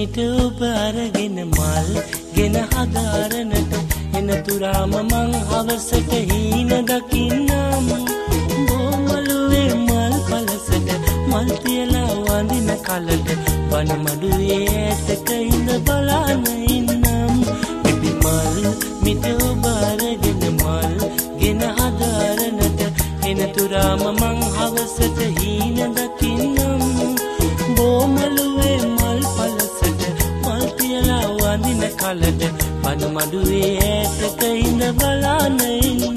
මිට ඔබ අරගෙන මල් ගෙන හදාරනට එනතුරාම මං හවසට හීන දකින්නම් බොමළුවේ මල් පලසට මල් තියලා වඳින කලට වන මඩුවේ ඇතක ඉඳ බලාන ඉන්නම් පිපි මල් මිට ඔබ අරගෙන මල් ගෙන හදාරනට එනතුරාම මං හවසට හීන දකින්නම් බොමළුවේ මල් පලසට මල් තියලා වඳින කලට වන මඩුවේ ඇතක ඉඳ බලාන ඉන්නම්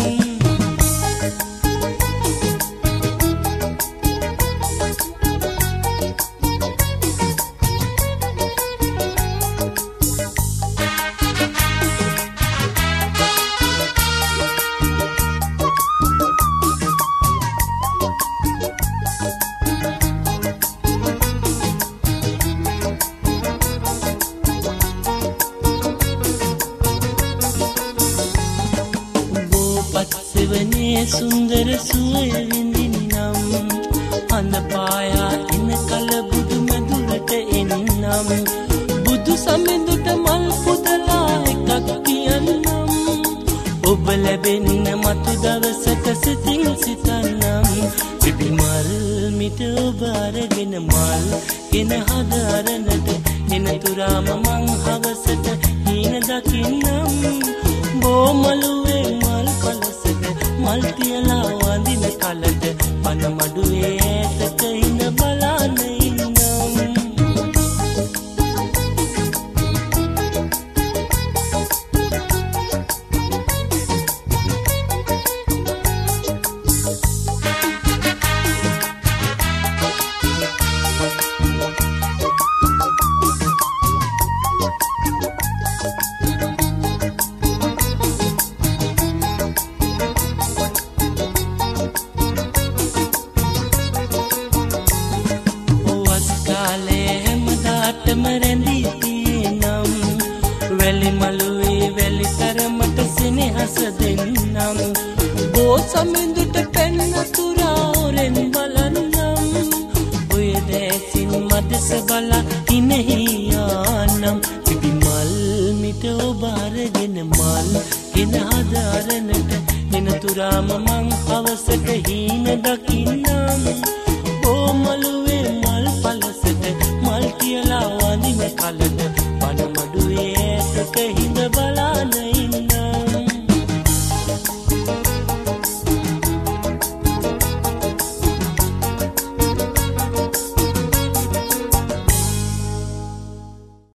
සුන්දර සුවය විඳින්නම් අඳ පායා එන කල බුදු මැදුරට එන්නම් බුදු සමිඳුට මල් පුදලා එකක් කියන්නම් ඔබ ලැබෙන්න මතු දවසක සිතින් සිතන්නම් පිපි මල් මිට ඔබ අරගෙන මල් ගෙන හදාරනට එනතුරාම මං හවසට හීන දකින්නම් බොමළුවේ මල් පලසට මල් තියලා වඳින කලට වන මඩුවේ ඇතක ඉඳ බලාන ඉන්නම් මරැඳී තියෙනම් වැලි මළුවේ වැලි තරමට සෙනෙහස දෙන්නම් බෝ සමිඳුට පෙන්නතුරා ඔරෙන් බලන්නම් ඔය දැසින් මදස බලා හිනෙහි යානම් පිපි මල් මිට ඔබ අරගෙන මල් ගෙන හදාරනට එනතුරාම මං හවසට හීන දකින්නම් බෝ මළුවේ මල් පලසට මල් තියලා